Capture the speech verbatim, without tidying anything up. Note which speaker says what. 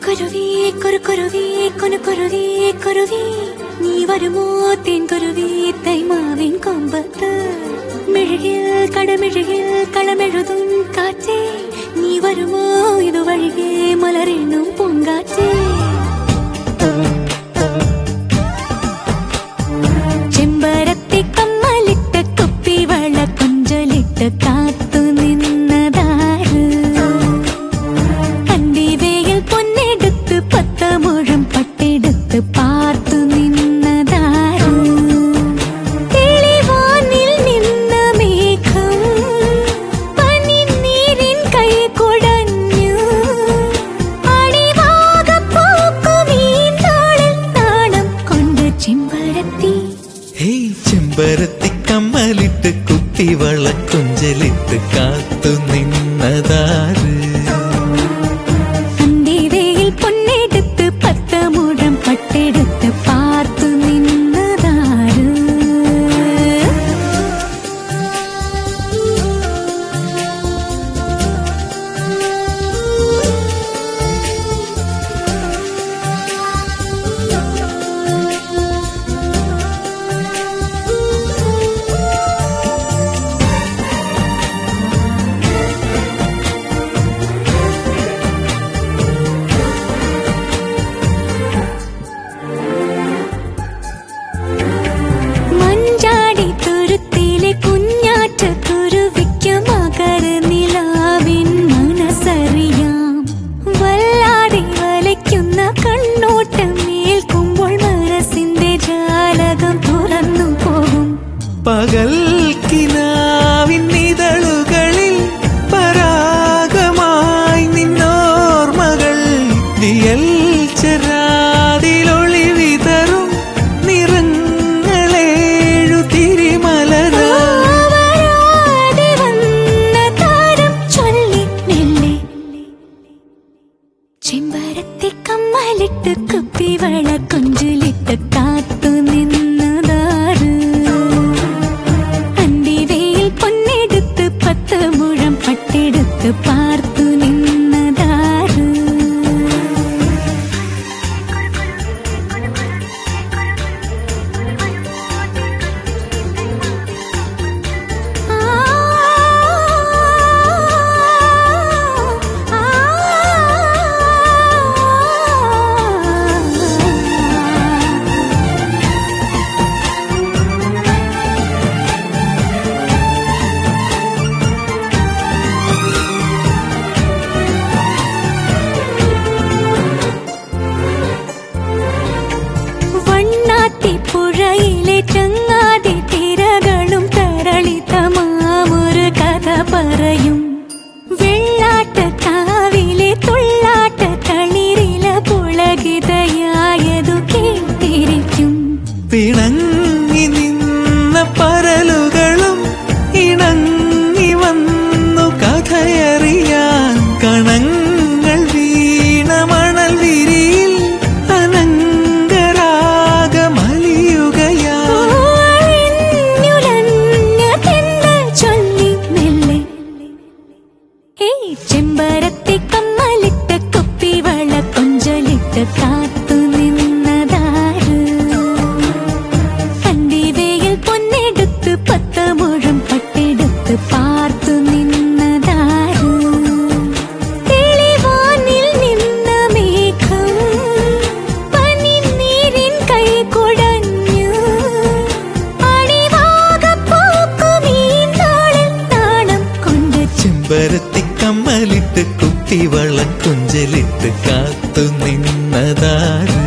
Speaker 1: കുരുവി കുറുകുരുവി കുനുകുരുവി കുരുവി നീ വരുമോ തേൻകുരുവി തൈമാവിൻ കൊമ്പത്ത് മെഴുകിൽ കടമെഴുകിൽ കളമെഴുതും കാറ്റേ നീ വരുമോ ഇതുവഴികെ മലരെണ്ണും പൂങ്കാറ്റേ ചെമ്പരത്തി കമ്മലിട്ട് കുപ്പി വള കൊഞ്ചലിട്ട് കാത്തു നിന്നതാര് കണ്ടിവയിൽ പൊന്നെടുത്ത് പത്ത് മുഴം പട്ടെടുത്ത് പാർത്തു നിന്നതാര് തെളിവാനിൽ നിന്ന മേഘം പനിനീരിൻ കൈ കുടഞ്ഞു അടിവാകപ്പൂക്കുമീ നാളിൽ നാണം കൊണ്ട് ചെമ്പരത്തി
Speaker 2: ചെമ്പരത്തി കമ്മലിട്ട് കുത്തി വള കൊഞ്ചലിട്ട് കാത്തു നിന്നതാര്
Speaker 1: അന്തിവയിൽ പൊന്നെടുത്ത് പത്ത് മുഴം പട്ടെടുത്ത് പാർത്തു നിന്നതാര് മഞ്ചാടി തുരുത്തിലെ കുഞ്ഞാറ്റ കുരുവിക്ക് മകര നിലാവിൻ മനസ്സറിയാം വല്ലാതെ വലയ്ക്കുന്ന കണ്ണോട്ടം ഏൽക്കുമ്പോൾ മനസ്സിന്റെ ജാലകം തുറന്നു പോകും
Speaker 2: പകൽ കിനാവിൻ ഇതളുകളിൽ പരാഗമായി നിന്നോർമകൾ ദിയൽ ചെറാതിലൊളി വിതറും നിറങ്ങളേഴു തിരിമലരാ
Speaker 1: വരാതെ വന്ന താരം ചൊല്ലി മെല്ലെ ചെമ്പരത്തി കമ്മലിട്ട് കുപ്പി വള കൊഞ്ചലിട്ട് കാത്തു നിന്നതാര് അന്തിവയിൽ പൊന്നെടുത്ത് പത്ത് മുഴം പട്ടെടുത്ത് പാർത്തു നിന്നതാര് വണ്ണാത്തിപ്പുഴയിലെ ചങ്ങാതി തിരകളും തരളിതമാമൊരു കഥ പറയും വെള്ളാട്ട കാവിലെ തുള്ളാട്ട തളിരില പുളകിതയായതു കേട്ടിരിക്കും
Speaker 2: പിണങ്ങി നിന്ന പരലുകളും ഇണങ്ങി വന്നു കഥയറിയാൻ കണങ്ങൾ വീണ മണൽ വിരിയിൽ അനങ്കരാഗമലിയുകയാ
Speaker 1: ചൊല്ലി മെല്ലെ ചെമ്പരത്തി കമ്മലിട്ട് കുപ്പി വള കൊഞ്ചലിട്ട് കാത്തു നിന്നതാര് അന്തിവയിൽ പൊന്നെടുത്ത് പത്ത് മുഴം പട്ടെടുത്ത് പാർത്തു നിന്നതാര് തെളിവാനിൽ നിന്ന മേഘം പനിനീരിൻ കൈ കുടഞ്ഞു അടിവാകപ്പൂക്കുമീ നാളിൽ നാണം കൊണ്ട്
Speaker 2: ചെമ്പരത്തി കമ്മലിട്ട് കുത്തി വള കൊഞ്ചലിട്ട് കാത്തു നിന്നതാര്